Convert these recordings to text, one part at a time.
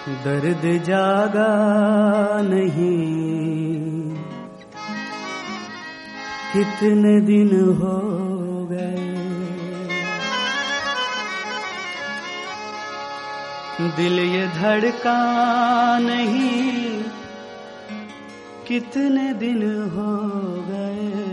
दर्द जागा नहीं, कितने दिन हो गए। दिल ये धड़का नहीं, कितने दिन हो गए।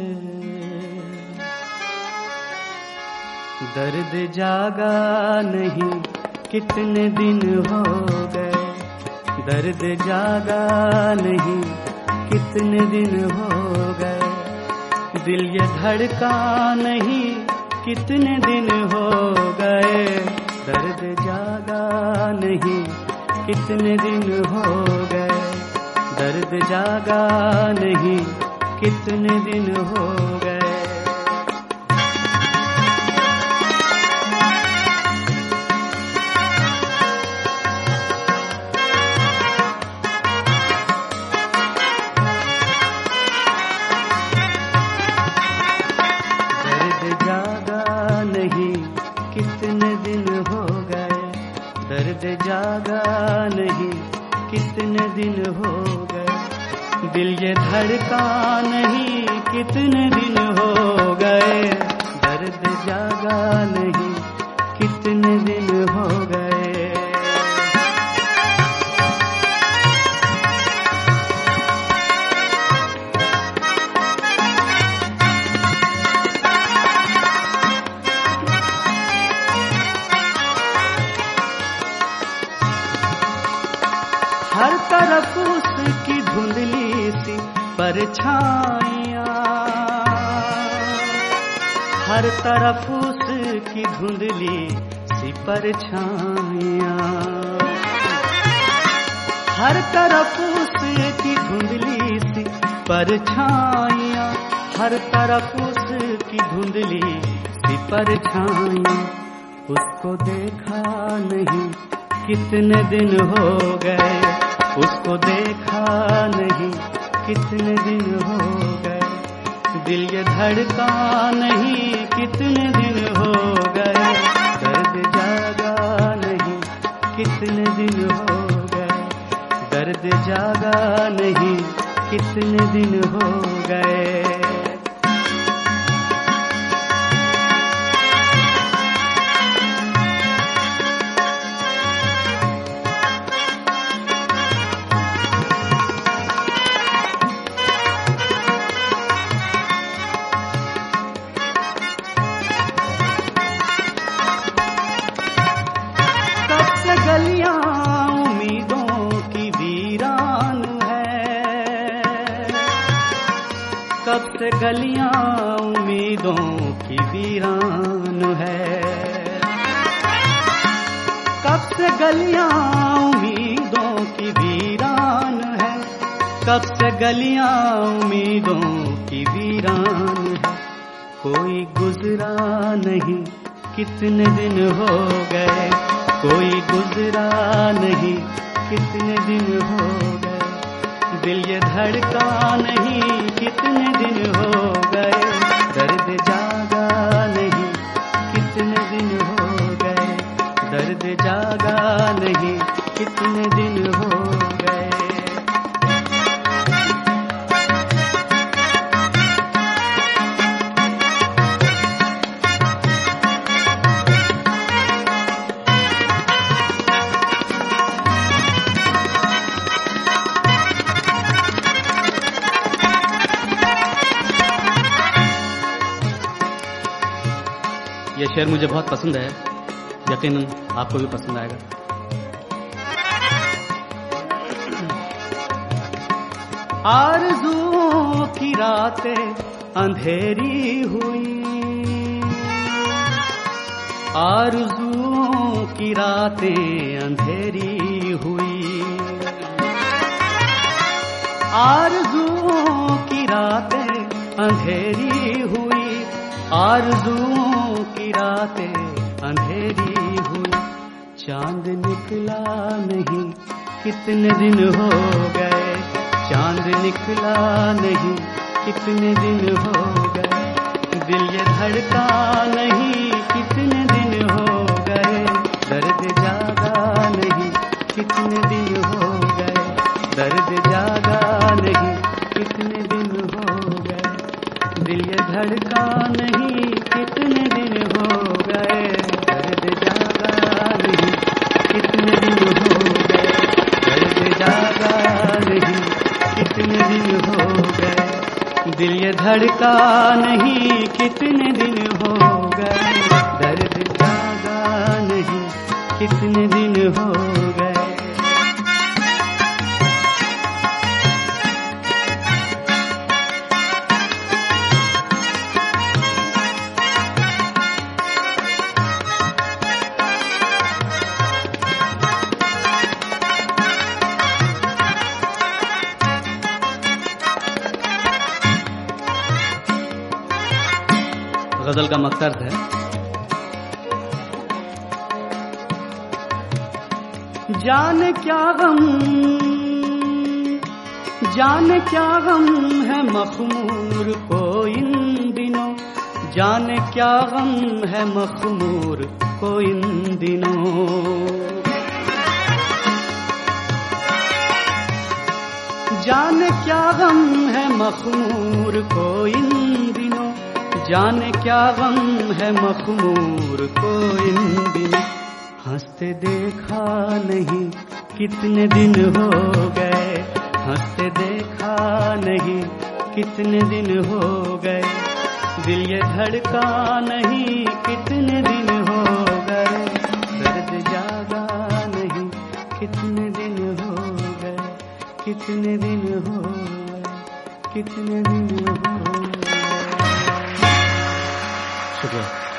दर्द जागा नहीं, कितने दिन हो गए। दर्द जागा नहीं, कितने दिन हो गए। दिल ये धड़का नहीं, कितने दिन हो गए। दर्द जागा नहीं, कितने दिन हो गए। दर्द जागा नहीं, कितने दिन हो गए। दर्द जागा नहीं, कितने दिन हो गए। दिल ये धड़का नहीं, कितने दिन हो गए। दर्द जागा नहीं, कितने दिन हो गए। हर तरफ उसकी धुंधली सी परछाइयाँ, हर तरफ उसकी धुंधली सी परछाइयाँ, हर तरफ उसकी धुंधली सी परछाइयाँ, हर तरफ उसकी धुंधली सी परछाइयाँ। उसको देखा नहीं, कितने दिन हो गए। उसको देखा नहीं, कितने दिन हो गए। दिल ये धड़का नहीं, कितने दिन हो गए। दर्द जागा नहीं, कितने दिन हो गए। दर्द जागा नहीं, कितने दिन हो गए। गलियां उम्मीदों की वीरान है। कब से गलियां उम्मीदों की वीरान है। कब से गलियां उम्मीदों की वीरान है। कब से गलियां उम्मीदों की वीरान है। कोई गुजरा नहीं, कितने दिन हो गए। कोई गुजरा नहीं, कितने दिन हो गए। दिल ये धड़का नहीं, कितने दिन हो गए। दर्द जागा नहीं, कितने दिन हो गए। दर्द जागा नहीं, कितने दिन हो गए। ये शेर मुझे बहुत पसंद है, यकीनन आपको भी पसंद आएगा। आरज़ुओं की रातें अंधेरी हुई। आरज़ुओं की रातें अंधेरी हुई। आरज़ुओं की रातें अंधेरी हुई। आरज़ुओं की रातें अंधेरी हुई। चांद निकला नहीं, कितने दिन हो गए। चांद निकला नहीं, कितने दिन हो गए। दिल ये धड़का नहीं, कितने दिन हो गए। दर्द जागा नहीं, कितने दिन हो गए, दर्द जागा नहीं कितने दिन हो गए, दिल ये धड़का नहीं कितने दिन हो गए, दर्द जागा नहीं कितने दिन हो गए, दर्द जागा नहीं कितने दिन हो गए, दिल ये धड़का नहीं कितने दिन हो गए, दर्द जागा नहीं कितने दिन हो गए। गजल का मकसद है, जाने क्या गम, जाने क्या गम है मखमूर को इन दिनों, जाने क्या गम है मखमूर को इन दिनों, जाने क्या गम है मखमूर को इन दिनों, जाने क्या गम है मखमूर को इन दिनों, हंसते देखा नहीं कितने दिन हो गए, हंसते देखा नहीं कितने दिन हो गए, दिल ये धड़का नहीं कितने दिन हो गए, दर्द जागा नहीं कितने दिन हो गए, कितने दिन हो गए, कितने दिन हो गए। शुक्रिया।